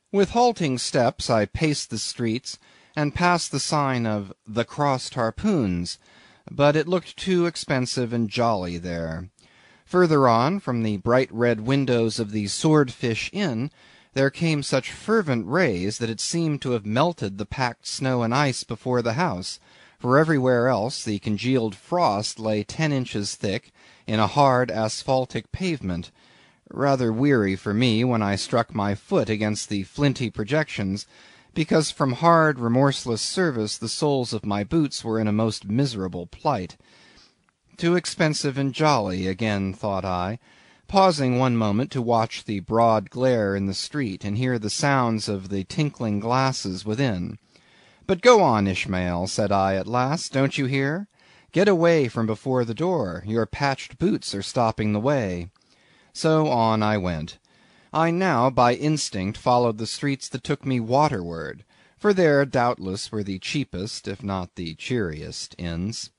With halting steps I paced the streets, and passed the sign of "The Crossed Harpoons," but it looked too expensive and jolly there. Further on, from the bright red windows of the Swordfish Inn, there came such fervent rays that it seemed to have melted the packed snow and ice before the house, for everywhere else the congealed frost lay 10 inches thick in a hard asphaltic pavement. Rather weary for me when I struck my foot against the flinty projections, because from hard remorseless service the soles of my boots were in a most miserable plight. Too expensive and jolly, again thought I, pausing one moment to watch the broad glare in the street, and hear the sounds of the tinkling glasses within. But go on, Ishmael, said I at last, don't you hear? Get away from before the door, your patched boots are stopping the way. So on I went. I now by instinct followed the streets that took me waterward, for there doubtless were the cheapest, if not the cheeriest, inns.